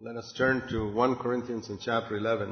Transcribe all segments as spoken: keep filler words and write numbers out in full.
Let us turn to First Corinthians in chapter eleven.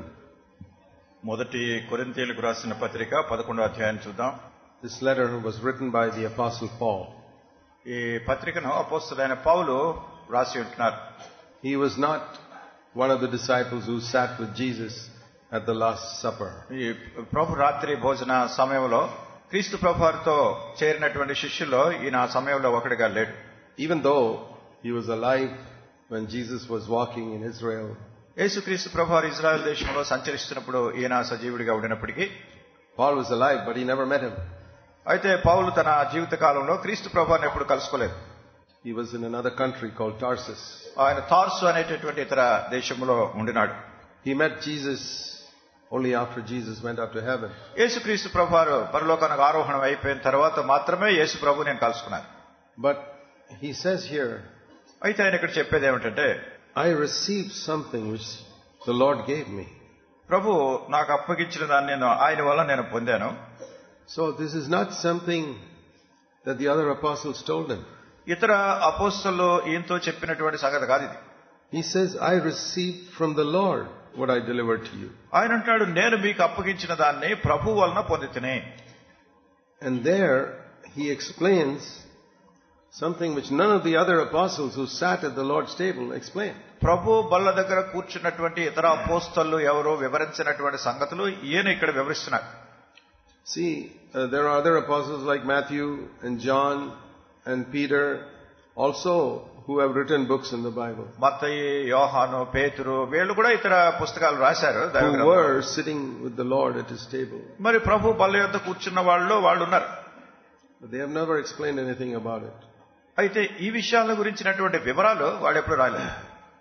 మొదటి కొరింథీయులకు రాసిన పత్రిక పదకొండవ అధ్యాయం చూద్దాం. This letter was written by the Apostle Paul. ఈ పత్రికను అపోస్తలుడైన పౌలు రాసి ఉంటున్నారు. He was not one of the disciples who sat with Jesus at the Last Supper. ఈ ప్రభు రాత్రి భోజన సమయంలో క్రీస్తు ప్రభువారితో చేరినటువంటి శిష్యుల్లో ఈయన ఆ సమయంలో ఒకటిగా లేడు. Even though he was alive when Jesus was walking in Israel, యేసుక్రీస్తు ప్రభువారు ఇజ్రాయెల్ దేశంలో సంచరిస్తున్నప్పుడు ఈయన సజీవుడిగా ఉండినప్పటికీ Paul was alive, but he never met him. అయితే పౌలు తన జీవిత కాలంలో క్రీస్తు ప్రభువారిని ఎప్పుడు కలుసుకోలేదు. He was in another country called Tarsus. ఆయన తార్సు అనేటటువంటి ఇతర దేశంలో ఉండినాడు. He met Jesus only after Jesus went up to heaven. యేసుక్రీస్తు ప్రభువారు పరలోకానికి ఆరోహణం అయిపోయిన తర్వాత మాత్రమే యేసు ప్రభు నేను కలుసుకున్నాను. But he says here, అయితే ఆయన ఇక్కడ చెప్పేది ఏమిటంటే, I received something which the Lord gave me. ప్రభు నాకు అప్పగించిన దాన్ని నేను ఆయన వల్ల నేను పొందాను. So this is not something that the other apostles told him. ఇతర అపోస్తలు ఈయనతో చెప్పినటువంటి సంగతి కాదు ఇది. He says, I received from the Lord what I delivered to you. ఆయన అంటాడు, నేను మీకు అప్పగించిన దాన్ని ప్రభు వలన పొందితిని. And there he explains something which none of the other apostles who sat at the Lord's table explained. ప్రభు బల్ల దగ్గర కూర్చున్నటువంటి ఇతర అపోస్తలు ఎవరో వివరించినటువంటి సంగతులు ఈయన ఇక్కడ వివరిస్తున్నారు. See, uh, there are other apostles like Matthew and John and Peter also who have written books in the Bible, మత్తయి, యోహాను, పేతురు వీళ్ళు కూడా ఇతర పుస్తకాలు రాశారు. who were sitting with the Lord at his table. మరి ప్రభు బల్ల యొద్ద కూర్చున్న వాళ్ళు వాళ్ళు ఉన్నారు. But they have never explained anything about it. అయితే ఈ విషయాల గురించినటువంటి వివరాలు వాళ్ళు ఎప్పుడు రాలేదు.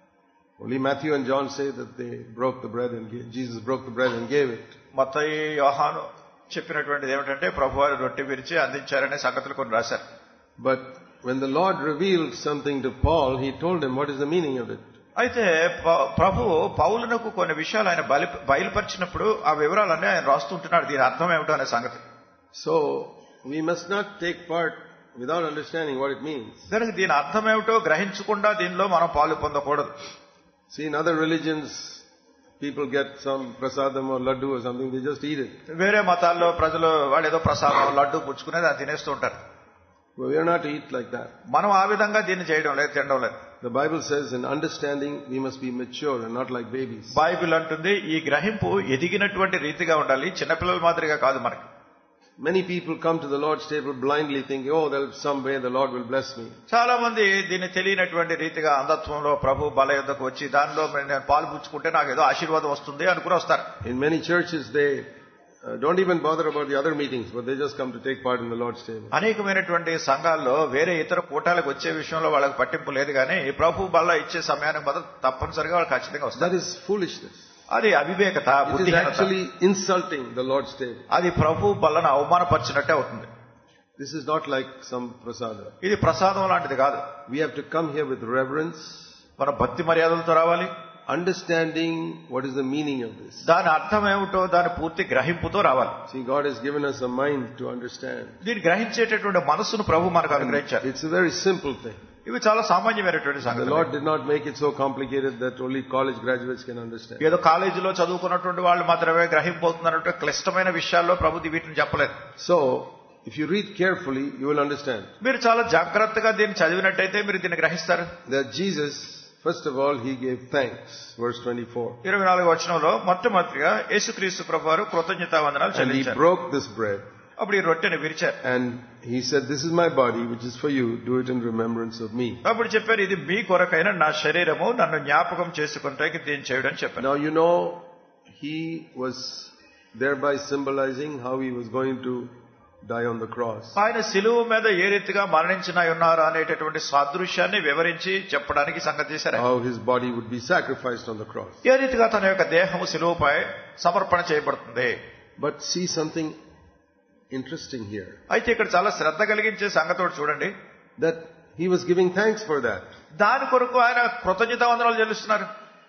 Only Matthew and John say that they broke the bread and gave, Jesus broke the bread and gave it. మత్తయి, యోహాను చెప్పినటువంటిది ఏమిటంటే ప్రభువారు రొట్టె విరిచి అందించారనే సంగతులు కొన్ని రాశారు. But when the Lord revealed something to Paul, he told him what is the meaning of it. అయితే ప్రభు పౌలునకు కొన్ని విషయాలు ఆయన బయలుపరిచినప్పుడు ఆ వివరాలన్నీ ఆయన రాస్తుంటున్నాడు. దీని అర్థం ఏమిటో అనే సంగతి. So we must not take part without understanding what it means. దానికి దీని అర్థం ఏమిటో గ్రహించకుండా దీనిలో మనం పాలు పొందకూడదు. See, in other religions, people get some prasadam or laddu or something, they just eat it. వేరే మతాల్లో ప్రజలు వాళ్ళు ఏదో ప్రసాదం లడ్డు పుచ్చుకునేది అది తినేస్తూ ఉంటారు. But we are not to eat like that. మనం ఆ విధంగా దీన్ని చేయడం లేదు, తినడం లేదు. The Bible says in understanding we must be mature and not like babies. Bible అంటుంది ఈ గ్రహింపు ఎదిగినటువంటి రీతిగా ఉండాలి, చిన్నపిల్లల మాదిరిగా కాదు మనకి. Many people come to the Lord's table blindly thinking, oh, there is some way the Lord will bless me. చాలా మంది దీన్ని తెలియనటువంటి రీతిగా అంధత్వంలో ప్రభు బల యొద్దకు వచ్చి దానిలో నేను పాలు పుచ్చుకుంటే నాకు ఏదో ఆశీర్వాదం వస్తుంది అనుకుని వస్తారు. In many churches they uh, don't even bother about the other meetings, but they just come to take part in the Lord's table. అనేకమైనటువంటి సంఘాల్లో వేరే ఇతర కూటాలకు వచ్చే విషయంలో వాళ్ళకి పట్టింపు లేదు, కానీ ప్రభు బల్ల ఇచ్చే సమయానికి మాత్రం తప్పనిసరిగా వాళ్ళు ఖచ్చితంగా వస్తారు. That is foolishness. అది అవివేకత, It is actually insulting the Lord's table. అది ప్రభు బల్లను అవమానపరిచినట్టే అవుతుంది. This is not like some prasada. ఇది ప్రసాదం లాంటిది కాదు. We have to come here with reverence, మన భక్తి మర్యాదలతో రావాలి, understanding what is the meaning of this. దాని అర్థం ఏమిటో దాని పూర్తి గ్రహింపుతో రావాలి. See, God has given us a mind to understand. దీన్ని గ్రహించేటటువంటి మనసును ప్రభు మనకు అనుగ్రహించారు. It's a very simple thing. ఇవి చాలా సామాన్యమైనటువంటి The సంగతి. Lord did not make it so complicated that only college graduates can understand. ఏదో కాలేజీలో చదువుకున్నటువంటి వాళ్ళు మాత్రమే గ్రహింపవుతున్నట్టు క్లిష్టమైన విషయాల్లో ప్రభు వీటిని చెప్పలేదు. So, if you read carefully, you will understand. మీరు చాలా జాగ్రత్తగా దీన్ని చదివినట్టయితే మీరు దీన్ని గ్రహిస్తారు. That Jesus, first of all, he gave thanks. Verse twenty-four. ఇరవై నాలుగు వచనంలో మొట్టమొదటిగా యేసుక్రీస్తు ప్రభువారు కృతజ్ఞతావందనాలు And he చెల్లించారు. broke this bread. అప్పుడు ఈ రొట్టెని విరిచారు. And he said, this is my body, which is for you. Do it in remembrance of me. అప్పుడు చెప్పారు, ఇది మీ కొరకైన నా శరీరము, నన్ను జ్ఞాపకం చేసుకుంటానికి దీన్ని చేయడం చెప్పారు. Now you know, he was thereby symbolizing how he was going to die on the cross. ఆయన శిలువ మీద ఏ రీతిగా మరణించిన ఉన్నారు అనేటటువంటి సాదృశ్యాన్ని వివరించి చెప్పడానికి సంగతి చేశారు. How his body would be sacrificed on the cross. ఏ రీతిగా తన యొక్క దేహము శిలువపై సమర్పణ చేయబడుతుంది. But see something interesting here. అయితే ఇక్కడ చాలా శ్రద్ధ కలిగించే సంగతి ఒకటి చూడండి. That he was giving thanks for that. దాని కొరకు ఆయన కృతజ్ఞతావందనాలు చెల్లిస్తున్నారు.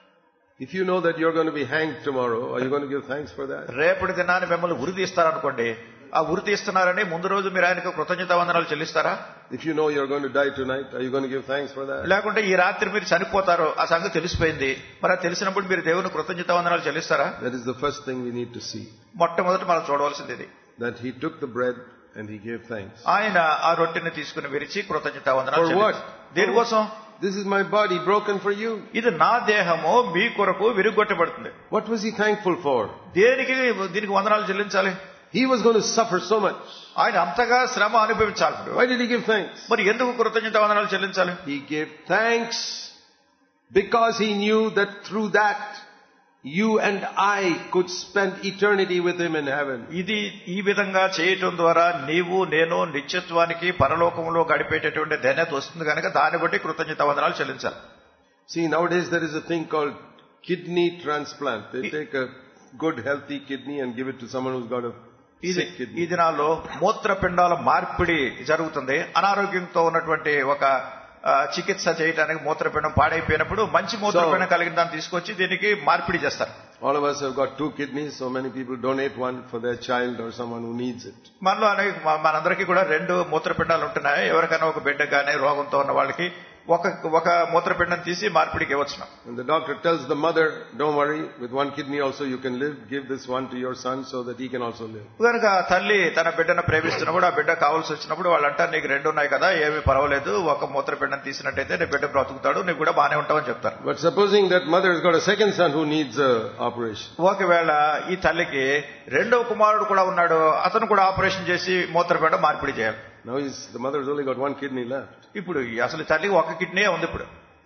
If you know that you're going to be hanged tomorrow, are you going to give thanks for that? రేపటి దినాన్ని మిమ్మల్ని ఉరి తీస్తారనుకోండి, ఆ ఉరి తీస్తున్నారని ముందు రోజు మీరు ఆయనకు కృతజ్ఞతావందనాలు చెల్లిస్తారా? If you know you're going to die tonight, are you going to give thanks for that? లేకుంటే ఈ రాత్రి మీరు చనిపోతారు, ఆ సంగతి తెలిసిపోయింది, మరి అది తెలిసినప్పుడు మీరు దేవుని కృతజ్ఞతావందనాలు చెల్లిస్తారా? That is the first thing we need to see. మొట్టమొదటి మనం చూడవలసింది ఇది. That he took the bread and he gave thanks. ఆయన ఆ రొట్టెని తీసుకుని విరిచి కృతజ్ఞతావందనాలు For what? చెల్లించారు. దేనికోసం? This is my body broken for you. ఇది నా దేహము మీ కొరకు విరుగొట్టబడుతుంది. What was he thankful for? దేనికి దీనికి వందనాలు చెల్లించాలి? He was going to suffer so much. ఆయన అంతగా శ్రమ అనుభవించాలి. Why did he give thanks? మరి ఎందుకు కృతజ్ఞతావందనాలు చెల్లించాలి? He gave thanks because he knew that through that you and I could spend eternity with him in heaven. ఇది ఈ విధంగా చేయటం ద్వారా నీవు నేను నిత్యత్వానికి పరలోకంలో గడిపేటటువంటి ధన్యత వస్తుంది కనుక దాన్ని బట్టి కృతజ్ఞతావందనాలు చెల్లించాలి. See, nowadays there is a thing called kidney transplant. They take a good healthy kidney and give it to someone who's got a sick kidney. ఈ దినాల్లో మూత్రపిండాల మార్పిడి జరుగుతుంది. అనారోగ్యంతో ఉన్నటువంటి ఒక చికిత్స చేయడానికి మూత్రపిండం పాడైపోయినప్పుడు మంచి మూత్రపిండం కలిగిన దాన్ని తీసుకొచ్చి దీనికి మార్పిడి చేస్తారు. All of us have got two kidneys, so many people donate one for their child or someone who needs it. మనలో అనేక మనందరికీ కూడా రెండు మూత్రపిండాలు ఉంటున్నాయి. ఎవరికైనా ఒక బిడ్డ కానీ రోగంతో ఉన్న వాళ్ళకి ఒక ఒక మూత్రపిండం తీసి మార్పిడికి ఇవ్వచ్చును. And the doctor tells the mother, don't worry, with one kidney also you can live. Give this one to your son so that he can also live. కనుక తల్లి తన బిడ్డను ప్రేమిస్తున్నప్పుడు ఆ బిడ్డ కావాల్సి వచ్చినప్పుడు వాళ్ళు అంటారు, నీకు రెండు ఉన్నాయి కదా, ఏమీ పర్వాలేదు, ఒక మూత్రపిండం తీసినట్టయితే నీ బిడ్డ బ్రతుకుతాడు, నీకు కూడా బాగానే ఉంటావని చెప్తారు. But supposing that mother has got a second son who needs a operation. ఒకవేళ ఈ తల్లికి రెండవ కుమారుడు కూడా ఉన్నాడు, అతను కూడా ఆపరేషన్ చేసి మూత్రపిండం మార్పిడి చేయాలి. Now he's, the mother has only got one kidney left. ఇప్పుడు అసలు తల్లికి ఒక కిడ్నీ ఉంది ఇప్పుడు.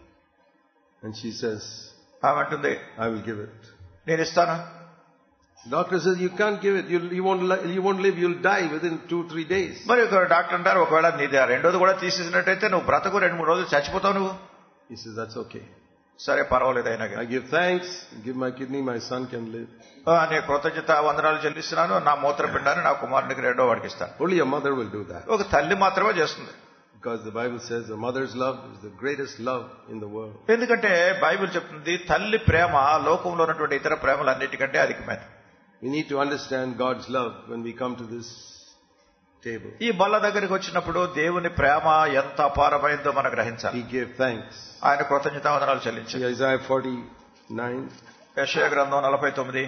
And she says, ఆమె అంటుంది, I will give it. నేను ఇస్తాను. Doctor says, you can't give it. You'll, you won't, you won't live. You'll die within two, three days. మరి డాక్టర్ అంటారు, ఒకవేళ నీది రెండోది కూడా తీసేసినట్టయితే నువ్వు బ్రతకు, రెండు మూడు రోజులు చచ్చిపోతావు నువ్వు. He says, that's okay. సరే పర్వాలేదు, అయినా I give thanks, give my kidney, my son can live. నేను కృతజ్ఞత వందనాలు చెల్లిస్తున్నాను, నా మూత్రపిండాన్ని నా కుమారునికి రెండో వాడికి ఇస్తాను. Only a mother will do that. ఒక తల్లి మాత్రమే చేస్తుంది. Because the Bible says a mother's love is the greatest love in the world. ఎందుకంటే బైబిల్ చెప్తుంది తల్లి ప్రేమ లోకంలో ఉన్నటువంటి ఇతర ప్రేమలన్నిటికంటే అధికమైనది. We need to understand God's love when we come to this table. ఈ బల్ల దగ్గరికి వచ్చినప్పుడు దేవుని ప్రేమ ఎంత అపారమైందో మనం గ్రహించాలి. He gave thanks. ఆయన కృతజ్ఞతావందనాలు చెల్లించారు. Isaiah forty-nine, యెషయా గ్రంథం నలభై తొమ్మిది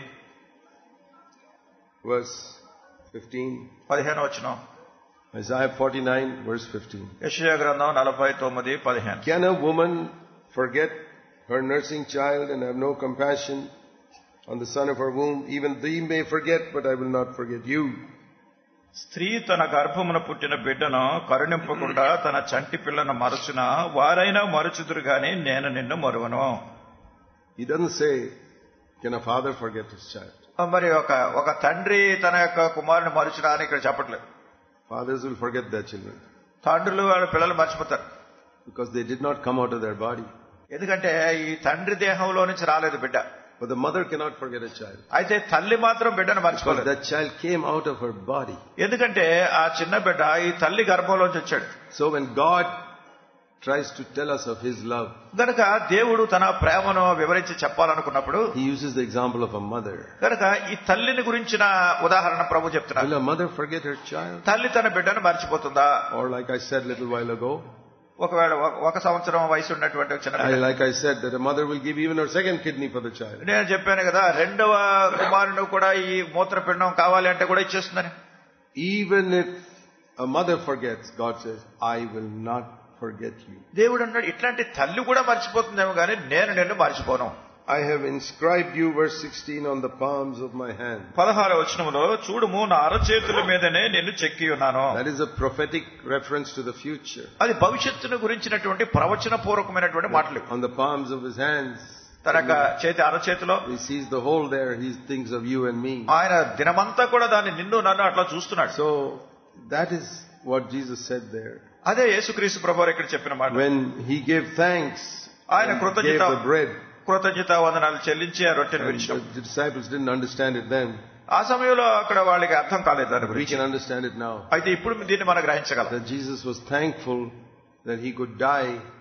verse fifteen. పదిహేను వచనం. Isaiah forty-nine, verse fifteen. యెషయా గ్రంథం నలభై తొమ్మిది పదిహేను. Can a woman forget her nursing child and have no compassion on the son of her womb? Even thee may forget, but I will not forget you. స్త్రీ తన గర్భమున పుట్టిన బిడ్డను కరుణింపకుండా తన చంటి పిల్లను మరచున వారైనా మరచుదురు గాని నేను నిన్ను మరువను. He doesn't say, can a father forget his child? మరి ఒక ఒక తండ్రి తన యొక్క కుమారుని మరచునా అని ఇక్కడ చెప్పట్లేదు. Fathers will forget their children. తండ్రులు వాళ్ళ పిల్లలు మర్చిపోతారు. Because they did not come out of their body. ఎందుకంటే ఈ తండ్రి దేహంలో నుంచి రాలేదు బిడ్డ. But the mother cannot forget a child. అయితే తల్లి మాత్రం బిడ్డను Because మర్చిపోలేదు. that child came out of her body. ఎందుకంటే ఆ చిన్న బిడ్డ ఈ తల్లి గర్భంలోంచి వచ్చాడు. So when God tries to tell us of his love, కనుక దేవుడు తన ప్రేమను వివరించి చెప్పాలనుకున్నప్పుడు he uses the example of a mother. కనుక ఈ తల్లిని గురించిన ఉదాహరణ ప్రభు చెప్తున్నారు. Will a mother forget her child? తల్లి తన బిడ్డను మర్చిపోతుందా? Or like I said a little while ago, ఒకవేళ ఒక సంవత్సరం వయసు ఉన్నటువంటి చిన్న I, like I said, that a mother will give even her second kidney for the child. నేను చెప్పాను కదా, రెండవ కుమారుడు కూడా ఈ మూత్రపిండం కావాలి అంటే కూడా ఇచ్చేస్తుందని. Even if a mother forgets, God says, I will not forget you. దేవుడు అన్నాడు, ఇట్లాంటి తల్లి కూడా మర్చిపోతుందేమో కానీ నేను నిన్ను మర్చిపోను. I have inscribed you, verse sixteen, on the palms of my hand. పదహారు వచనములో చూడుము నా అరచేతుల మీదనే నిన్ను చెక్కి ఉన్నాను. That is a prophetic reference to the future. అది భవిష్యత్తును గురించినటువంటి ప్రవచన పూర్వకమైనటువంటి మాటలు. On the palms of his hands, తన చేతి అరచేతిలో he sees the hole there. He thinks of you and me. ఆయన దినమంతా కూడా దాన్ని నిన్ను నన్ను అట్లా చూస్తున్నాడు. So that is what Jesus said there. అదే యేసుక్రీస్తు ప్రభువారు ఇక్కడ చెప్పిన మాట. When he gave thanks, ఆయన and కృతజ్ఞత gave the bread, కృతజ్ఞత వందనాలు చెల్లించి ఆ రొట్టెను విరిచాడు. the disciples didn't understand it then. ఆ సమయంలో అక్కడ వాళ్ళకి అర్థం కాలేదు దాని We గురించి. can understand it now. అయితే ఇప్పుడు దీన్ని మనం గ్రహించగలం. That Jesus was thankful that he could die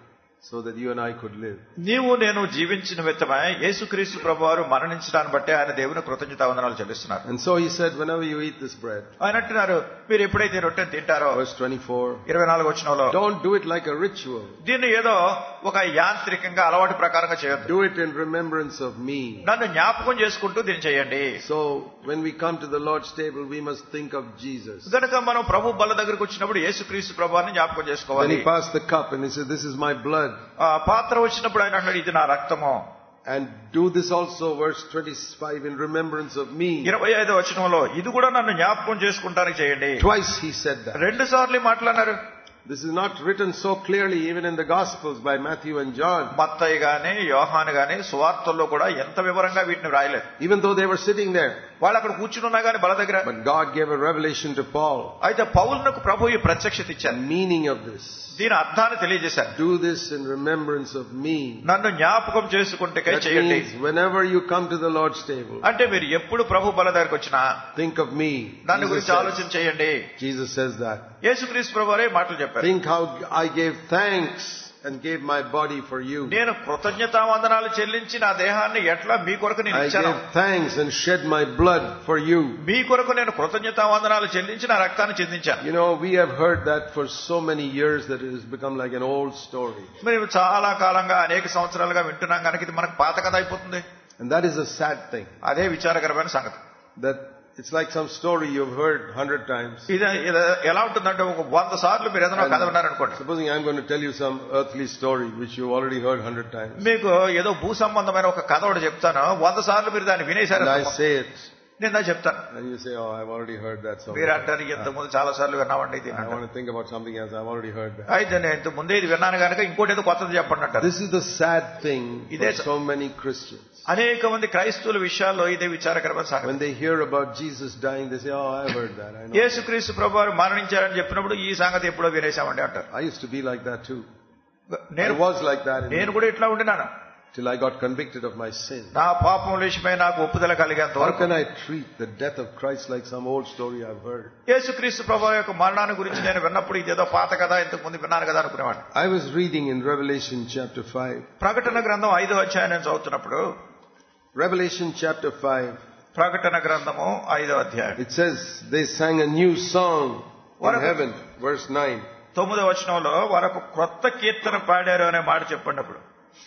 so that you and I could live. నీవు నేను జీవించిన నిమిత్తమై యేసుక్రీస్తు ప్రభువారు మరణించడాన్ని బట్టి ఆయన దేవుని కృతజ్ఞతావందనాలు చెల్లిస్తున్నారు. And so he said, whenever you eat this bread, ఆయన అంటున్నారు, మీరు ఎప్పుడైతే రొట్టెను తింటారో, verse twenty-four, ఇరవై నాలుగు వచనంలో, don't do it like a ritual. దీన్ని ఏదో ఒక యాంత్రికంగా అలవాటు ప్రకారంగా చేయొద్దు. Do it in remembrance of me. నన్ను జ్ఞాపకం చేసుకుంటూ దీన్ని చేయండి. So when we come to the Lord's table, we must think of Jesus. గనుక మనం ప్రభు బల్ల దగ్గరకు వచ్చినప్పుడు యేసుక్రీస్తు ప్రభువారిని జ్ఞాపకం చేసుకోవాలి. Then he passed the cup and he said, this is my blood. ఆ పాత్ర వచ్చినప్పుడు ఆయన అన్నాడు, ఇది నా రక్తము. And do this also, verse twenty-five, in remembrance of me. ఇరవై ఐదో వచనంలో, ఇది కూడా నన్ను జ్ఞాపకం చేసుకుంటానికి చేయండి. Twice he said that. రెండు సార్లు మాట్లాడారు. This is not written so clearly even in the Gospels by Matthew and John. మత్తయి గాని యోహాను గాని సువార్తల్లో కూడా ఎంత వివరంగా వీటిని రాయలేదు. Even though they were sitting there. వాళ్ళు అక్కడ కూర్చుని ఉన్నా గాని బల దగ్గర. But God gave a revelation to Paul. అయితే పౌలునకు ప్రభు ఈ ప్రత్యక్షత ఇచ్చారు. The meaning of this. దీని అర్థాన్ని తెలియజేశారు. Do this in remembrance of me. నన్ను జ్ఞాపకం చేసుకుంటే చేయండి. Whenever you come to the Lord's table. అంటే మీరు ఎప్పుడు ప్రభు బల దగ్గరకు వచ్చినా think of me. నన్ను గురించి ఆలోచన చేయండి. Jesus says that. యేసుక్రీస్తు ప్రభువారే మాటలు చెప్పారు. Think how I gave thanks and gave my body for you. నేను కృతజ్ఞతావందనాలు చెల్లించి నా దేహాన్ని ఎట్లా మీ కొరకు నేను ఇచ్చాను. I gave thanks and shed my blood for you. మీ కొరకు నేను కృతజ్ఞతావందనాలు చెల్లించి నా రక్తాన్ని చిందించాను. You know, we have heard that for so many years that it has become like an old story. మేము చాలా కాలంగా అనేక సంవత్సరాలుగా వింటున్నాం కనుక ఇది మనకు పాత కథ అయిపోతుంది. And that is a sad thing. అదే విచారకరమైన సంగతి. That it's like some story you've heard hundred times. ఇది ఎలా ఉంటుందంటే ఒక వంద సార్లు మీరు ఏదైనా కథ విన్నారనుకోండి. Supposing I'm going to tell you some earthly story which you already heard hundred times. మీకు ఏదో భూ సంబంధమైన ఒక కథ ఒకటి చెప్తాను, వంద సార్లు మీరు దాన్ని వినేశారు. I say it. నేను చెప్తాను. And you say, oh, I've already heard that song. మీరు అంటారు, ఇంత ముందు చాలా సార్లు విన్నామండి ఇది. I want to think about something else. I've already heard that. అయితే నేను ఇంత ముందే ఇది విన్నాను కనుక ఇంకోటి ఏదో కొత్తది చెప్పండి అంటారు. This is the sad thing for so many Christians. అనేక మంది క్రైస్తవుల విషయాల్లో ఇదే విచారకరమైన సంగతి. When they hear about Jesus dying, they say, oh, I heard that. I know. యేసుక్రీస్తు ప్రభువారు మరణించారని చెప్పినప్పుడు ఈ సంగతి ఎప్పుడో వినేశామండి అంటారు. I used to be like that too. నేను I was like that. నేను కూడా ఇట్లా ఉండినాను. Till I got convicted of my sin. నా పాపం విషయమై నాకు ఒప్పుదల కలిగేంత వరకు. How can I treat the death of Christ like some old story I've heard? యేసుక్రీస్తు ప్రభువు యొక్క మరణాన్ని గురించి నేను విన్నప్పుడు ఇదేదో పాత కథ, ఇంతకు ముందు విన్నాను కదా అనుకునేవాడిని. I was reading in Revelation chapter five. ప్రకటన గ్రంథం ఐదో అధ్యాయం నేను చదువుతున్నప్పుడు, Revelation chapter five. ప్రకటన గ్రంథము ఐదో అధ్యాయం. It says they sang a new song in heaven, verse nine. తొమ్మిదో వచనంలో వారు క్రొత్త కీర్తన పాడారు అనే మాట చెప్పినప్పుడు,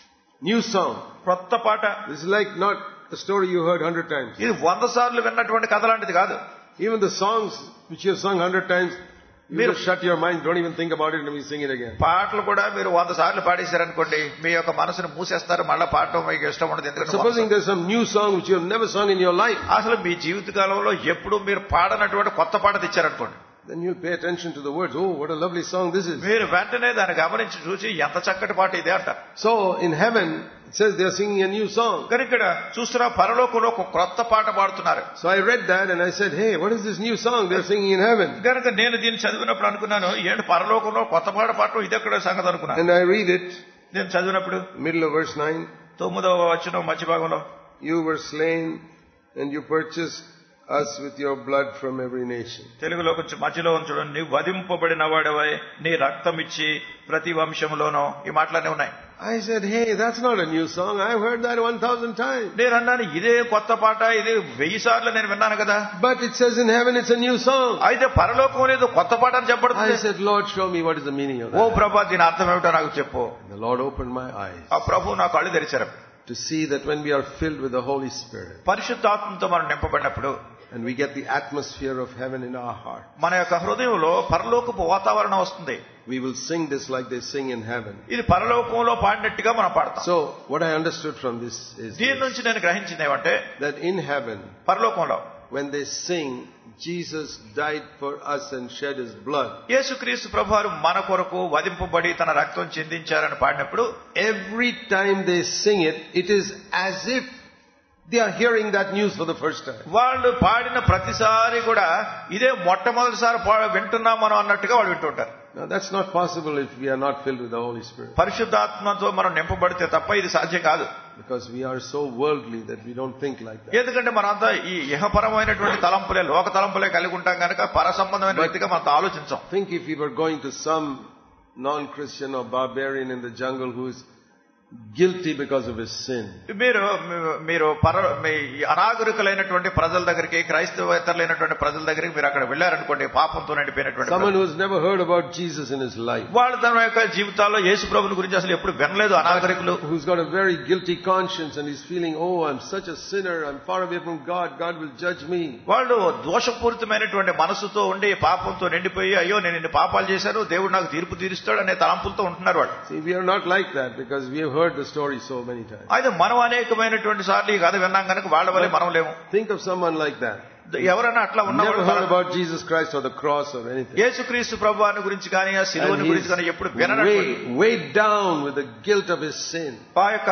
new song, క్రొత్త పాట. This is like not a story you heard hundred times. ఇది వంద సార్లు విన్నటువంటి కథ లాంటిది కాదు. Even the songs which you have sung hundred times, you just shut your mind, don't even think about it, and we sing it again. పాటలు కూడా మీరు వంద సార్లు పాడేశారనుకోండి, మీ యొక్క మనసును మూసేస్తారు, మళ్ళీ పాడటం మీకు ఇష్టం ఉండదు. ఎందుకంటే supposing there's some new song which you have never sung in your life, అసలు మీ జీవిత కాలంలో ఎప్పుడు మీరు పాడనటువంటి కొత్త పాట తెచ్చారనుకోండి, then you'll pay attention to the words. Oh, what a lovely song this is. మీరు వెంటనే దాన్ని గమనించి చూసి ఎంత చక్కటి పాట ఇదే అంటారు. So in heaven it says they are singing a new song. కానీ ఇక్కడ చూస్తున్నా పరలోకంలో ఒక కొత్త పాట పాడుతున్నారు. So I read that and I said, hey, what is this new song they are singing in heaven? కనుక నేను దీన్ని చదివినప్పుడు అనుకున్నాను, ఏంటి పరలోకంలో కొత్త పాట పాడటం ఇది ఎక్కడ సంగతి అనుకున్నాను. And I read it, నేను చదివినప్పుడు middle of verse nine. తొమ్మిదవ వచనం మధ్య భాగంలో, you were slain and you purchased us with your blood from every nation. తెలుగులో కొంచెం మధ్యలో చూడండి, నీవు వధింపబడిన వాడవై నీ రక్తం ఇచ్చి ప్రతి వంశంలోనూ, ఈ మాటలనే ఉన్నాయి. I said, hey, that's not a new song. I've heard that one thousand times. నేను అన్నాను, ఇదే కొత్త పాట, ఇది వెయ్యి సార్లు నేను విన్నాను కదా. But it says in heaven it's a new song. అయితే పరలోకం లేదు కొత్త పాట అని చెప్పబడుతుంది. I said, Lord, show me what is the meaning of that. ఓ ప్రభా, దీని అర్థం ఏమిటో నాకు చెప్పు. The Lord opened my eyes. ఆ ప్రభు నా కళ్ళు తెరిచారు. To see that when we are filled with the Holy Spirit, పరిశుద్ధాత్మతో మనం నింపబడినప్పుడు, and we get the atmosphere of heaven in our heart, మన యొక్క హృదయంలో పరలోకపు వాతావరణం వస్తుంది. we will sing this like they sing in heaven. ఇది పరలోకంలో పాడినట్టుగా మనం పాడతాం. So what I understood from this is దీని నుంచి నేను గ్రహించింది ఏమంటే, that in heaven, పరలోకంలో when they sing Jesus died for us and shed his blood, యేసుక్రీస్తు ప్రభువారు మన కొరకు వధింపబడి తన రక్తం చిందించారని పాడినప్పుడు, every time they sing it, it is as if they are hearing that news for the first time. వాళ్ళు పాడిన ప్రతిసారి కూడా ఇదే మొట్టమొదటిసారి వింటున్నాం మనం అన్నట్టుగా వాళ్ళు వింటుంటారు. Now that's not possible if we are not filled with the Holy Spirit. పరిశుద్ధాత్మతో మనం నింపబడితే తప్ప ఇది సాధ్యం కాదు. Because we are so worldly that we don't think like that. ఎందుకంటే మనంతా ఈ ఇహపరమైనటువంటి తలంపులే, లోక తలంపులే కలిగి ఉంటాం కనుక పర సంబంధమైన వ్యక్తిగా మనం ఆలోచించాం. Think if we were going to some non-Christian or barbarian in the jungle who is guilty because of his sin. మీరు మీరు మీ అనాగరికులైనటువంటి ప్రజల దగ్గరికి, క్రైస్తవేతరులైనటువంటి ప్రజల దగ్గరికి మీరు అక్కడ వెళ్ళారనుకోండి, పాపంతో నిండిపోయినటువంటి someone who has never heard about Jesus in his life, వాళ్ళు తన యొక్క జీవితాల్లో యేసు ప్రభువుని గురించి అసలు ఎప్పుడు వినలేదు, అనాగరికులు, who's got a very guilty conscience and he's feeling, oh, I'm such a sinner, I'm far away from God, God will judge me. వాళ్ళు దోషపూరితమైనటువంటి మనసుతో ఉండి పాపంతో నిండిపోయి, అయ్యో నేను ఇన్ని పాపాలు చేశాను, దేవుడు నాకు తీర్పు తీరుస్తాడు అనే తలంపులతో ఉంటున్నారు వాళ్ళు. See, we are not like that because we have heard the story so many times. అయితే మనం అనేకమైనటువంటి సార్లు ఈ కథ విన్నాం కనుక వాళ్ళ వల్లే మనం లేము. Think of someone like that. ఎవరైనా అట్లా ఉన్నవాడు, never heard about Jesus Christ or the cross or anything, యేసుక్రీస్తు ప్రభువుని గురించి కానీ ఆ శిలువను గురించి కానీ ఎప్పుడు విననటువంటి, weighed down with the guilt of his sin, ఆ యొక్క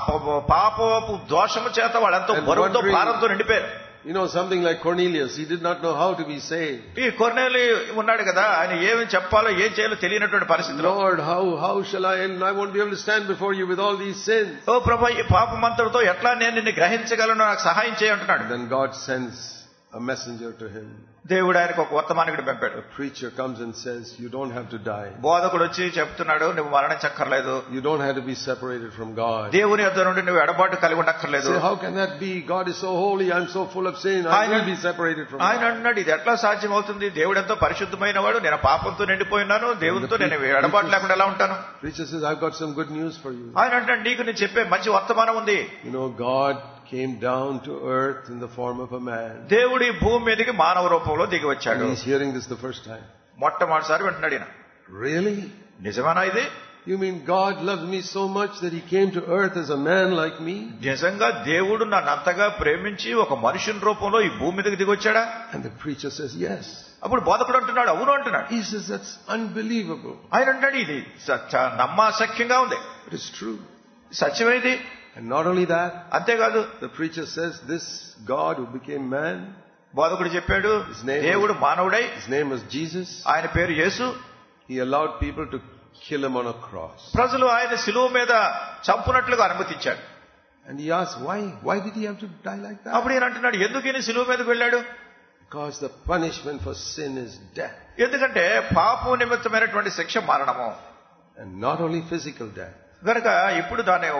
పాపపు దోషము చేత వాడు ఎంతో బరువుతో భారంతో నిండిపోయారు. You know, something like Cornelius, he did not know how to be saved. ఈ కొర్నేలి ఉన్నాడు కదా, ఆయన ఏమి చెప్పాలో ఏం చేయాలో తెలియనటువంటి పరిస్థితిలో, Lord, how how shall I and I won't be able to stand before you with all these sins. ఓ ప్రభువా, ఈ పాపమంతటితో ఎట్లా నేను నిన్ను గ్రహించగలను, నాకు సహాయం చేయి అంటున్నాడు. Then God sends a messenger to him. దేవుడు ఆయనకు ఒక వర్తమానికుడు పంపాడు. A preacher comes and says, you don't have to die. బోధకుడు వచ్చి చెప్తున్నాడు, నువ్వు మరణించక్కర్లేదు, you don't have to be separated from God. దేవుని యొద్ద నుండి నువ్వు ఎడబాటు కలిగి ఉండక్కర్లేదు. Say, how can that be? God is so holy, I'm so full of sin, I will be separated from God. ఆయన అన్నాడు, ఇది ఎట్లా సాధ్యం అవుతుంది, దేవుడు ఎంతో పరిశుద్ధమైన వాడు, నేను పాపంతో నిండిపోయినాను, దేవునితో నేను ఎడబాటు లేకుండా ఎలా ఉంటాను. Preacher says, I've got some good news for you. ఆయన అంటాడు, నీకు నేను చెప్పే మంచి వర్తమానం ఉంది. You know, God came down to earth in the form of a man. దేవుడి భూమి మీదకి మానవ రూపంలో దిగి వచ్చాడు. He's hearing this the first time. మొట్టమొదటిసారి వింటున్నాడు ఈయన. Really? నిజమేనా ఇది? You mean God loved me so much that he came to earth as a man like me? నిజంగా దేవుడు నన్ను అంతగా ప్రేమించి ఒక మనుషుని రూపంలో ఈ భూమి మీదకి దిగి వచ్చాడా? And the preacher says, yes. అప్పుడు బోధకుడు అంటున్నాడు, అవును అంటున్నాడు. He says, that's unbelievable. ఆయన అంటాడు, ఇది నమ్మాశక్యంగా ఉంది. It is true. సత్యమేది. And not only that, అంతేకాదు, the preacher says, this God who became man, బోధకుడు చెప్పాడు, దేవుడు మానవుడై, his name was Jesus, ఆయన పేరు యేసు, he allowed people to kill him on a cross. ప్రజలు ఆయన శిలువ మీద చంపునట్లుగా అనుమతించాడు. And he asked, why? Why did he have to die like that? అప్పుడు ఈయన అంటున్నాడు, ఎందుకు ఈయన శిలువ మీదకి వెళ్ళాడు? Because the punishment for sin is death. ఎందుకంటే పాపం నిమిత్తమైనటువంటి శిక్ష మరణము. And not only physical death. గనుక ఇప్పుడు దాని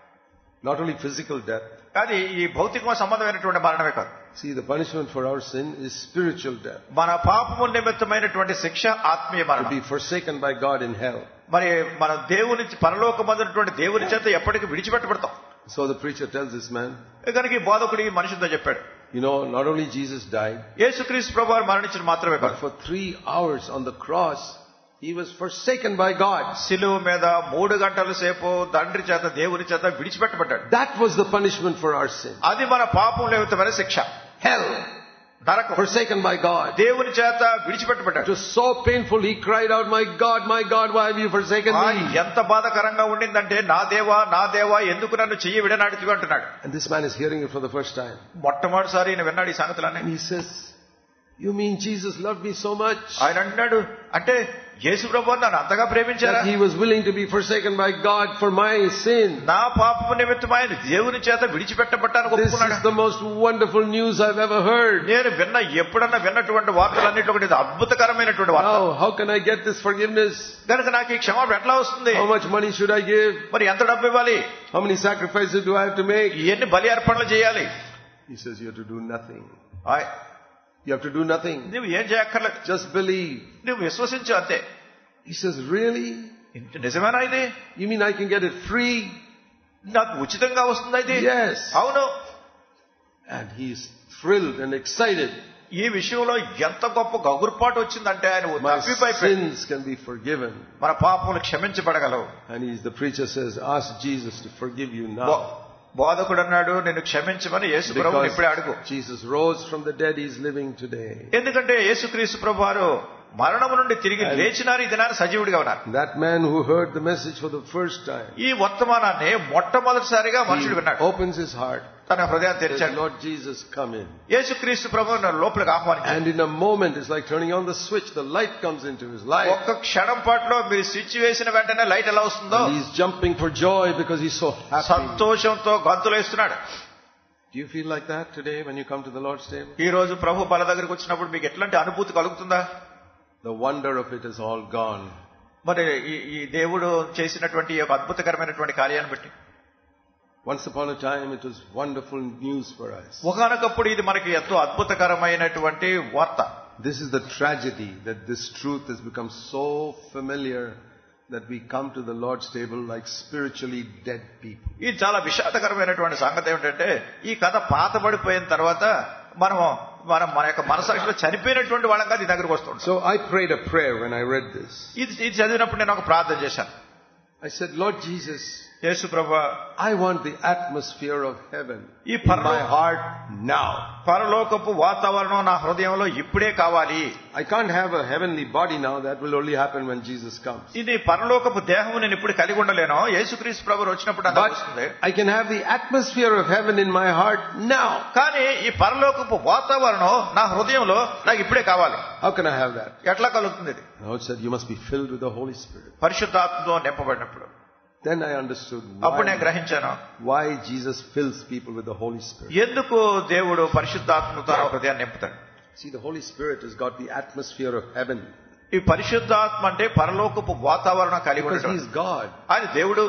Not only physical death. అది ఈ భౌతిక సంబంధమైనటువంటి మరణమే కాదు. See, the punishment for our sin is spiritual death. మన పాపము నిమిత్తమైనటువంటి శిక్ష ఆత్మీయ మరణం. To be forsaken by God in hell. మరి మన దేవుని పరలోకమందున్నటువంటి దేవుని చేత ఎప్పటికీ విడిచిపెట్టబడతాం. So the preacher tells this man, కనుక ఈ బోధకుడు ఈ మనిషితో చెప్పాడు, you know, not only Jesus died, యేసుక్రీస్తు ప్రభువు మరణించిన మాత్రమే but కాదు, for three hours on the cross, he was forsaken by God. శిలువ మీద మూడు గంటల సేపు తండ్రి చేత దేవుని చేత విడిచిపెట్టబడ్డాడు. That was the punishment for our sin. అది మన పాపం నిమిత్తమైన శిక్ష. Hell. నరకం. Forsaken by God. దేవుని చేత విడిచిపెట్టబడ్డాడు. It was so painful, he cried out, my God, my God, why have you forsaken me? ఎంత బాధకరంగా ఉండిందంటే, నా దేవా నా దేవా ఎందుకు నన్ను చెయ్యి విడనాడితివి అంటున్నాడు. And this man is hearing it for the first time. మొట్టమొదటిసారి ఈయన విన్నాడు ఈ సంగతులన్నీ. And he says, you mean Jesus loved me so much? ఆయన అంటున్నాడు, అంటే యేసు ప్రభువు నన్ను అంతగా ప్రేమించారా, that he was willing to be forsaken by God for my sin. నా పాపము నిమిత్తమై ఆయన దేవుని చేత విడిచిపెట్టబడ్డానికి This ఒప్పుకున్నాడు. is the most wonderful news I've ever heard. నేను విన్న ఎప్పుడన్నా విన్నటువంటి వార్తలన్నింటిలో ఒకటి అద్భుతకరమైనటువంటి వార్త. Now, how can I get this forgiveness? కనుక నాకు ఈ క్షమాపణ ఎట్లా వస్తుంది? How much money should I give? మరి ఎంత డబ్బు ఇవ్వాలి? How many sacrifices do I have to make? ఎన్ని బలి అర్పణలు చేయాలి? He says you have to do nothing. ఆయ్, You have to do nothing. నువ్వు ఏం చేయక్కర్లేదు, Just believe. నువ్వు విశ్వసించు అంతే. He says, really? నిజమేనా ఇది? You mean I can get it free? నాకు ఉచితంగా వస్తుంది ఇది? Yes. అవును. And he's thrilled and excited. ఈ విషయంలో ఎంత గొప్ప గగుర్పాటు వచ్చిందంటే ఆయన My తప్పిపోయి sins can be forgiven. మన పాపములు క్షమించబడగలవు. And he's, the preacher says, ask Jesus to forgive you now. బోధకుడు అన్నాడు, నిన్ను క్షమించమని యేసు ప్రభువుని ఇప్పుడే అడుగు. Jesus rose from the dead, he's living today. ఎందుకంటే యేసుక్రీస్తు ప్రభువారు మరణము నుండి తిరిగి లేచినారు, ఈ దినాన్ని సజీవుడిగా ఉన్నారు. That man who heard the message for the first time, ఈ వర్తమానాన్ని మొట్టమొదటిసారిగా మనుషుడు విన్నాడు. opens his heart, తన హృదయాన్ని తెరిచాడు. Lord Jesus, come in. యేసుక్రీస్తు ప్రభువును లోపలికి ఆహ్వానించాడు. And in a moment, it's like turning on the switch, the light comes into his life. ఒక్క క్షణం పాటులో మీరు స్విచ్ వేసిన వెంటనే లైట్ ఎలా వస్తుందో, And he's jumping for joy because he's so happy. సంతోషంతో గంతులేస్తున్నాడు. Do you feel like that today when you come to the Lord's table? ఈ రోజు ప్రభు బల దగ్గరికి వచ్చినప్పుడు మీకు ఎట్లాంటి అనుభూతి కలుగుతుందా? The wonder of it is all gone. మరి ఈ- ఈ దేవుడు చేసినటువంటి ఈ యొక్క అద్భుతకరమైనటువంటి కార్యాన్ని బట్టి Once upon a time, it was wonderful news for us. ఒకనొకప్పుడు ఇది మనకి ఎంతో అద్భుతకరమైనటువంటి వార్త. This is the tragedy that this truth has become so familiar that we come to the Lord's table like spiritually dead people. ఇది చాలా విషాదకరమైనటువంటి సంగతి ఏమిటంటే ఈ కథ పాతబడిపోయిన తర్వాత మనం మనం మన యొక్క మనసాక్షిలో చనిపోయినటువంటి వాళ్ళంగా ఈ దగ్గరకు వస్తుంటాం. So I prayed a prayer when I read this. ఇది ఇది చదివినప్పుడు నేను ఒక ప్రార్థన చేశాను. I said, Lord Jesus, యేసు ప్రభువా, I want the atmosphere of heaven ఈ in పరలో- my heart now. పరలోకపు వాతావరణం నా హృదయంలో ఇప్పుడే కావాలి. I can't have a heavenly body now. That will only happen when Jesus comes. ఇది పరలోకపు దేహం నేను ఇప్పుడు కలిగి ఉండలేను. యేసుక్రీస్తు ప్రభువు వచ్చినప్పుడు నాకు But వస్తుంది. I can have the atmosphere of heaven in my heart now. కానీ ఈ పరలోకపు వాతావరణం నా హృదయంలో నాకు ఇప్పుడే కావాలి. How can I have that? ఎట్లా కలుగుతుంది ఇది? The Lord said, you must be filled with the Holy Spirit. పరిశుద్ధాత్మతో నింపబడినప్పుడు. Then I understood అప్పుడు నేను why, గ్రహించాను why Jesus fills people with the Holy Spirit. ఎందుకు దేవుడు పరిశుద్ధాత్మతో నా హృదయాన్ని నింపుతాడు. See, the Holy Spirit has got the atmosphere of heaven ఈ పరిశుద్ధాత్మ అంటే పరలోకపు వాతావరణం కలిగి because ఉండడం. He is God. ఆయన దేవుడు.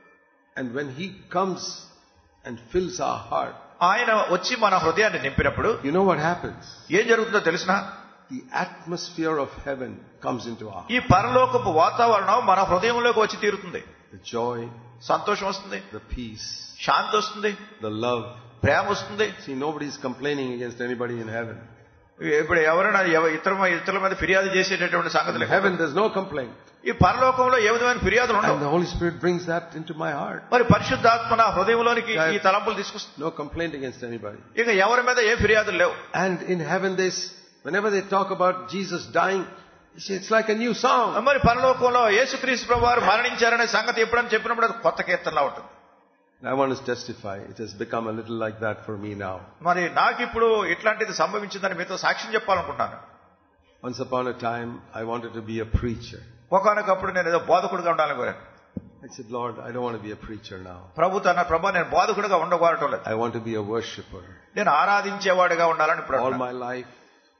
And when He comes and fills our heart, ఆయన వచ్చి మన హృదయాన్ని నింపినప్పుడు you know what happens? ఏం జరుగుతుందో తెలిసినా The atmosphere of heaven comes into our heart. ఈ పరలోకపు వాతావరణం మన హృదయంలోకి వచ్చి తీరుతుంది. The joy, సంతోషం వస్తుంది, the peace, శాంతి వస్తుంది, the love. ప్రేమ వస్తుంది. See, nobody is complaining against anybody in heaven. ఇప్పుడు ఎవరైనా ఎవ- ఇతర ఇతరుల మీద ఫిర్యాదు చేసేటటువంటి In సంగతులు heaven, there's no complaint. ఈ పరలోకంలో ఏ విధమైన ఫిర్యాదులు And ఉండవు. the Holy Spirit brings that into my heart. మరి పరిశుద్ధాత్మ నా హృదయంలోనికి ఈ తలంపులు తీసుకొస్తుంది. No complaint against anybody. ఇక ఎవరి మీద ఏ ఫిర్యాదులు లేవు. And in heaven, they, s- whenever they talk about Jesus dying, you see, it's like a new song. మరి పరలోకంలో యేసుక్రీస్తు ప్రభువారు మరణించారనే సంగతి ఎప్పుడని చెప్పినప్పుడు అది కొత్త కీర్తనలా ఉంటుంది. And I want to testify. It has become a little like that for me now. మరి నాకు ఇప్పుడు ఇట్లాంటిది సంభవించిందని మీతో సాక్ష్యం చెప్పాలనుకుంటాను. Once upon a time, I wanted to be a preacher. ఒకనొకప్పుడు నేను ఏదో బోధకుడిగా ఉండాలని కోరాను. I said, Lord, I don't want to be a preacher now. ప్రభు తన ప్రభు నేను బోధకుడిగా ఉండకూడటం లేదు. I want to be a worshipper. నేను ఆరాధించేవాడిగా ఉండాలని ఇప్పుడు All అంటున్నాను. my life,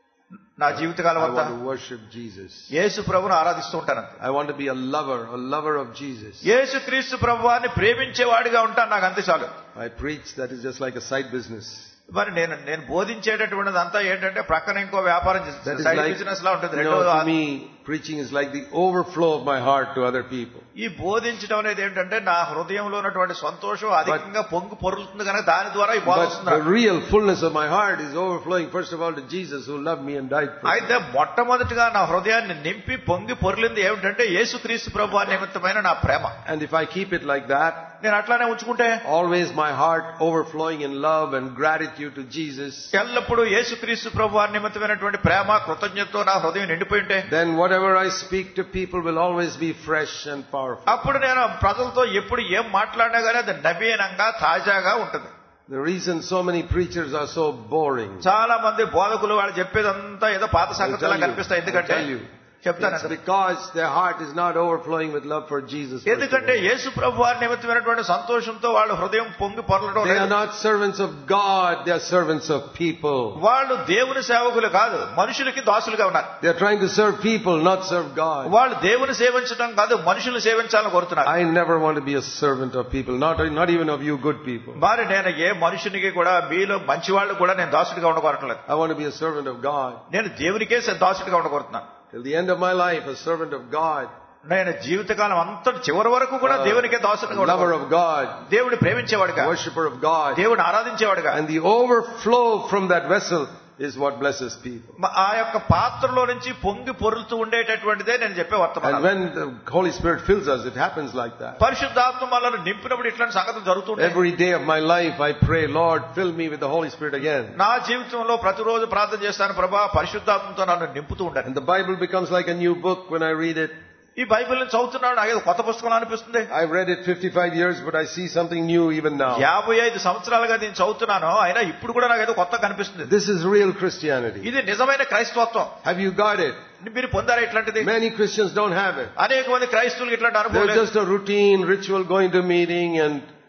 నా జీవితకాలం I అంతా want to worship Jesus. యేసు ప్రభువును ఆరాధిస్తూ ఉంటాను. I want to be a lover, a lover of Jesus. యేసుక్రీస్తు ప్రభువాన్ని ప్రేమించేవాడిగా ఉంటాను. నాకు అంతే చాలు. I preach, that is just like a side business. మరి నేను నేను బోధించేటటువంటిది అంతా ఏంటంటే ప్రక్కన ఇంకో వ్యాపారం That is side like, business లా ఉంటుంది. you know, రెండో to me, preaching is like the overflow of my heart to other people. ఈ బోధించడం అనేది ఏంటంటే నా హృదయంలో ఉన్నటువంటి సంతోషం అధికంగా పొంగు పొరులుతుంది కనుక దాని ద్వారా ఈ బోధ But వస్తుంది. the real fullness of my heart is overflowing, first of all, to Jesus who loved me and died for me. అయితే మొట్టమొదటిగా నా హృదయాన్ని నింపి పొంగి పొరిలింది ఏమిటంటే యేసుక్రీస్తు ప్రభువు నిమిత్తమైన నా ప్రేమ. And if I keep it like that, నేను అట్లానే ఉంచుకుంటే always my heart overflowing in love and gratitude to Jesus, ఎల్లప్పుడూ యేసుక్రీస్తు ప్రభువు నిమిత్తమైనటువంటి ప్రేమ కృతజ్ఞతతో నా హృదయం నిండిపోయి ఉంటే then whatever I speak to people will always be fresh and powerful. అప్పుడు నేను ప్రజలతో ఎప్పుడు ఏం మాట్లాడినా కానీ అది నవీనంగా తాజాగా ఉంటుంది. The reason so many preachers are so boring, చాలా మంది బోధకులు వాళ్ళు చెప్పేదంతా ఏదో పాత I'll సంగతులా tell you, కనిపిస్తాయి. I'll ఎందుకంటే tell you. చెప్తాను It's because their heart is not overflowing with love for Jesus. first of ఎందుకంటే all. యేసు ప్రభు వారి నిమిత్తమైనటువంటి సంతోషంతో వాళ్ళ హృదయం పొంగి పొరలడం They are లేదు. not servants of God, they are servants of people. వాళ్ళు దేవుని సేవకులు కాదు, మనుషులకి దాసులుగా ఉన్నారు. They are trying to serve people, not serve God. వాళ్ళు దేవుని సేవించడం కాదు, మనుషులు సేవించాలని కోరుతున్నారు. I never want to be a servant of people, not, not even of you good people. మరి నేను ఏ మనుషునికి కూడా మీలో మంచి వాళ్ళు కూడా నేను దాసుడిగా ఉండకూడట్లేదు. I want to be a servant of God. నేను దేవునికే దాసుడిగా ఉండకూరుతున్నాను. Till the end of my life, a servant of God, నేను జీవితకాలం అంతా చివరి వరకు కూడా దేవునికే a దాసుడిగా lover ఉండకూడదు. of God, దేవుని ప్రేమించేవాడుగా, a worshipper of God. దేవుని ఆరాధించేవాడుగా. And the overflow from that vessel is what blesses people. ఆ యొక్క పాత్రలో నుంచి పొంగి పొరులుతూ ఉండేటటువంటిదే నేను చెప్పే And వర్తమానం. when the Holy Spirit fills us, it happens like that. పరిశుద్ధాత్మ మనల్ని నింపినప్పుడు ఇట్లాంటి సంగతులు జరుగుతుంటాయి. Every day of my life, I pray, Lord, fill me with the Holy Spirit again. నా జీవితంలో ప్రతిరోజు ప్రార్థన చేస్తాను, ప్రభా పరిశుద్ధాత్మతో నన్ను నింపుతూ ఉండాలి. And the Bible becomes like a new book when I read it. ఈ బైబిల్ని చదువుతున్నాడు, నాకు ఏదో కొత్త పుస్తకం అనిపిస్తుంది. I've read it fifty-five years, but I see something new even now. యాభై ఐదు సంవత్సరాలుగా నేను చదువుతున్నాను, అయినా ఇప్పుడు కూడా నాకు ఏదో కొత్త కనిపిస్తుంది. This is real Christianity. ఇది నిజమైన క్రైస్తవత్వం. Have you got it? మీరు పొందారా ఇట్లాంటిది? Many Christians don't have it. అనేక మంది క్రైస్తవులకు ఇట్లాంటి అనుభవం They're లేదు. just a routine ritual going to meeting and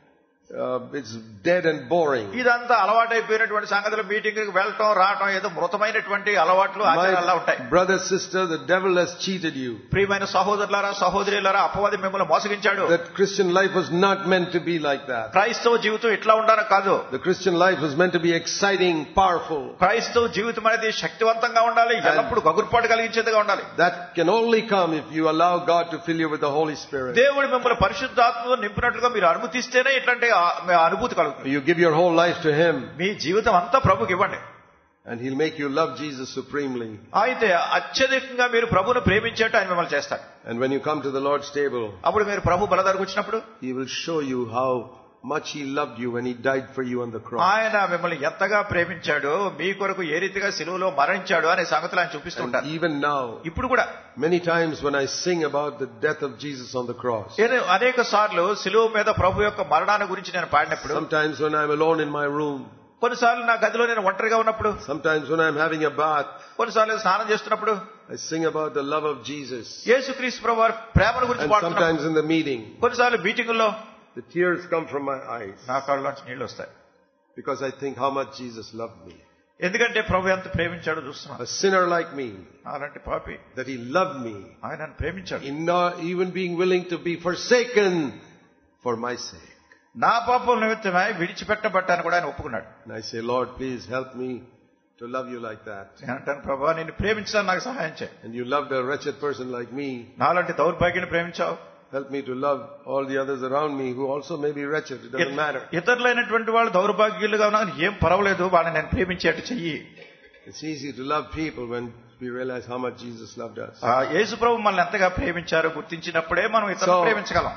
uh, it's dead and boring. ఇదంతా అలవాటైపోయినటువంటి సంగతులు, మీటింగ్ కి వెళ్ళటం రావటం ఏదో మృతమైనటువంటి అలవాట్లు ఆచారాలు ఉంటాయి. My brother, sister, the devil has cheated you. ప్రియమైన సహోదరులారా సహోదరులారా, అపవాది మిమ్మల్ని మోసగించాడు. That Christian life was not meant to be like that. క్రైస్తవ జీవితం ఇట్లా ఉండాలని కాదు. The Christian life was meant to be exciting, powerful. క్రైస్తవ జీవితం అనేది శక్తివంతంగా ఉండాలి, ఎల్లప్పుడూ గగుర్పాటు కలిగించేదిగా ఉండాలి. That can only come if you allow God to fill you with the Holy Spirit. దేవుడు మిమ్మల్ని పరిశుద్ధాత్మతో నింపినట్లుగా మీరు అనుమతిస్తేనే ఇట్లాంటి అనుభూతి కలుగుతుంది. You give your whole life to Him. మీ జీవితం అంతా ప్రభుకి ఇవ్వండి. And He'll make you love Jesus supremely. అయితే అత్యధికంగా మీరు ప్రభువును ప్రేమించేట్టు ఆయన మిమ్మల్ని చేస్తారు. And when you come to the Lord's table, అప్పుడు మీరు ప్రభు బల దగ్గరకు వచ్చినప్పుడు He will show you how much He loved you when He died for you on the cross. ఆయన మిమ్మల్ని ఎంతగా ప్రేమించాడు, మీ కొరకు ఏ రీతిగా సిలువలో మరణించాడు అనే సంగతులు ఆయన చూపిస్తూ ఉంటారు. Even now, ఇప్పుడు కూడా many times when I sing about the death of Jesus on the cross, అనేక సార్లు సిలువ మీద ప్రభు యొక్క మరణాన్ని గురించి నేను పాడినప్పుడు, sometimes when I'm alone in my room, కొన్నిసార్లు నా గదిలో నేను ఒంటరిగా ఉన్నప్పుడు, sometimes when I'm having a bath, కొన్నిసార్లు స్నానం చేస్తున్నప్పుడు I sing about the love of Jesus. యేసుక్రీస్తు ప్రభు వారి ప్రేమను గురించి And పాడుతున్నాను. sometimes in the meeting, కొన్నిసార్లు మీటింగుల్లో the tears come from my eyes నా కళ్ళలోంచి నీళ్లు వస్తాయి. because I think how much Jesus loved me. ఎందుకంటే ప్రభు ఎంత ప్రేమించాడో చూస్తున్నాను. A sinner like me, అలాంటి పాపి, that He loved me, ఆయన నన్ను ప్రేమించాడు, in not even being willing to be forsaken for my sake. నా పాపం నిమిత్తమై విడిచిపెట్టబట్టాను కూడా ఆయన ఒప్పుకున్నాడు. And I say, Lord, please help me to love you like that. నేను అంటాను, ప్రభు నిన్ను ప్రేమించడానికి నాకు సహాయం చేయి. And you loved a wretched person like me. నాలాంటి దౌర్భాగ్యాన్ని ప్రేమించావు. Help me to love all the others around me who also may be wretched. It doesn't matter. ఇతరులైనటువంటి వాళ్ళు దౌర్భాగ్యులుగా ఉన్నా ఏం పర్వాలేదు, వాళ్ళని నేను ప్రేమించేట్టు చెయ్యి. It's easy to love people when we realize how much Jesus loved us. యేసు ప్రభు మనల్ని ఎంతగా ప్రేమించారో గుర్తించినప్పుడే మనం ఇతరులను ప్రేమించగలం.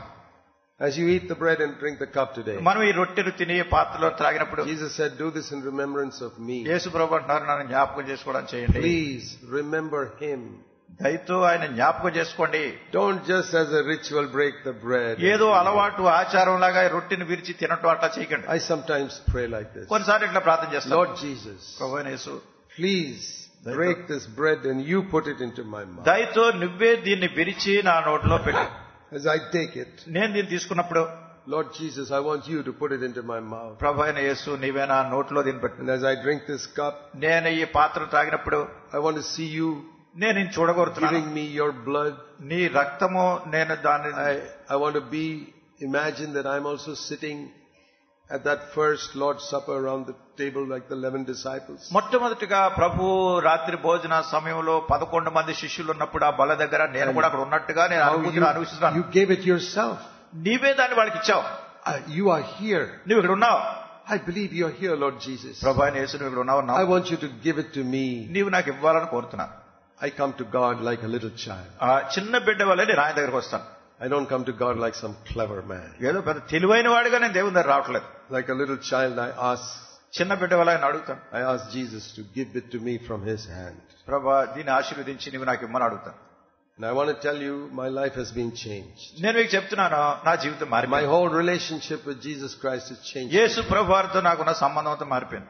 As you eat the bread and drink the cup today, మనం ఈ రొట్టెను తిని పాత్రలో త్రాగినప్పుడు Jesus said, do this in remembrance of me. యేసు ప్రభు అంటున్నారు, నన్ను జ్ఞాపకం చేసుకోవడం చేయండి. Please remember Him. దయతో ఆయన జ్ఞాపకం చేసుకోండి. Don't just as a ritual break the bread. ఏదో అలవాటు ఆచారం లాగా రొట్టెను విరిచి తినటం అట్లా చేయకండి. I sometimes pray like this. కొన్నిసార్లు ఇట్లా ప్రార్థన చేస్తాను, Lord Jesus, ప్రభువైన యేసు, please break this bread and you put it into my mouth. దయతో నువ్వే దీన్ని విరిచి నా నోట్లో పెట్టు. As I take it, నేను దీన్ని తీసుకున్నప్పుడు, Lord Jesus, I want you to put it into my mouth. ప్రభువైన యేసు, నీవే నా నోట్లో దీన్ని పెట్టు. And as I drink this cup, నేను ఈ పాత్ర తాగినప్పుడు I want to see you నేను నిన్ను చూడగోరుతున్నాను. giving me your blood. నీ రక్తము, నేను దాన్ని I, I want to be, imagine that I'm also sitting at that first Lord's Supper around the table like the eleven disciples. మొట్టమొదటిగా ప్రభు రాత్రి భోజన సమయంలో పదకొండు మంది శిష్యులు ఉన్నప్పుడు ఆ బల దగ్గర నేను కూడా అక్కడ ఉన్నట్టుగా నేను అనుభూతిని అనుభవిస్తున్నాను. You gave it yourself. నీవే దాన్ని వాళ్ళకి ఇచ్చావు. Uh, you are here. నువ్వు ఇక్కడ ఉన్నావు. I believe you are here, Lord Jesus. ప్రభు అయిన యేసు, నువ్వు ఇక్కడ ఉన్నావు. I want you to give it to me. నీవు నాకు ఇవ్వాలని కోరుతున్నాను. I come to God like a little child. ఆ చిన్న బిడ్డ వల్లే నేను ఆయన దగ్గరకు వస్తాను. I don't come to God like some clever man. ఏదో పెద్ద తెలివైన వాడిగా నేను దేవుని దగ్గర రావట్లేదు. Like a little child, I ask, చిన్న బిడ్డ వల్ల ఆయన అడుగుతాను. I ask Jesus to give it to me from His hand. ప్రభా దీన్ని ఆశీర్వదించి నీవు నాకు ఇమ్మని అడుగుతాను. And I want to tell you, my life has been changed. నేను మీకు చెప్తున్నాను, నా జీవితం మారిపోయింది. My whole relationship with Jesus Christ has changed. యేసు ప్రభువారితో నాకున్న సంబంధంతో మారిపోయింది.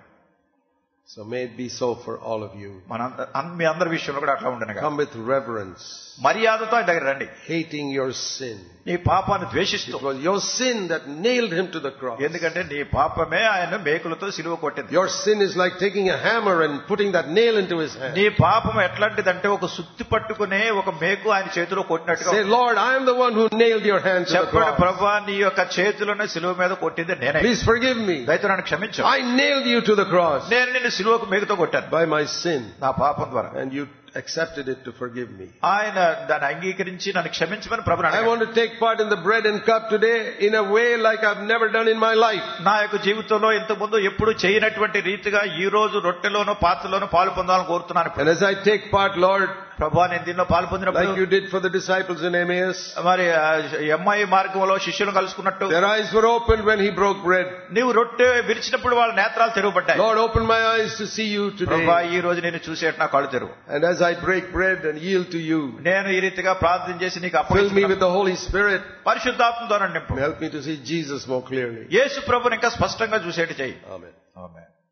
So may it be so for all of you. మన మీ అందరి విషయంలో కూడా అట్లా ఉండను. Come with reverence, మర్యాదతో ఆయన దగ్గర రండి, hating your sin. నీ పాపాన్ని ద్వేషిస్తూ. It was your sin that nailed Him to the cross. ఎందుకంటే నీ పాపమే ఆయన మేకులతో సిలువ కొట్టింది. Your sin is like taking a hammer and putting that nail into His hand. నీ పాపం ఎట్లాంటిదంటే ఒక సుత్తి పట్టుకునే ఒక మేకు ఆయన చేతిలో కొట్టినట్టుగా. Say, Lord, I am the one who nailed your hand to the చెప్పండి, cross. ప్రభువా నీ యొక్క చేతులను సిలువ మీద కొట్టింది నేనే. Please forgive me. దయతో నన్ను క్షమించు. I nailed you to the cross నేను నిన్ను సిలువకు మేకుతో కొట్టాను by my sin, నా పాపం ద్వారా. and you accepted it to forgive me. ఆయన దాన్ని అంగీకరించి నన్ను క్షమించమని ప్రభువుని I అడిగాను. want to take part in the bread and cup today in a way like I've never done in my life. నా యొక్క జీవితంలో ఇంత ముందు ఎప్పుడు చేయనటువంటి రీతిగా ఈ రోజు రొట్టెలోనూ పాత్రలోనూ పాలు పొందాలని కోరుతున్నాను. And as I take part, Lord, ప్రభువా నేను దీనిలో పాలు పొందినప్పుడు like you did for the disciples in Emmaus, మరి ఎమ్మాయి మార్గంలో శిష్యులను కలుసుకున్నట్టు their eyes were opened when He broke bread. నీవు రొట్టె విరిచినప్పుడు వాళ్ళ నేత్రాలు తెరవబడ్డాయి. Lord, open my eyes to see you ప్రభువా today. ఈ రోజు నేను చూసేట నా కళ్ళు తెరువు. And as I break bread and yield to you, నేను ఈ రీతిగా ప్రార్థన చేసి నీకు fill me అప్పగించుకున్నాను. with the Holy Spirit. పరిశుద్ధాత్మతో నన్ను నింపు. Help me to see Jesus more clearly. యేసు ప్రభువుని ఇంకా స్పష్టంగా చూసేట్టు చెయ్యి. Amen. ఆమేన్.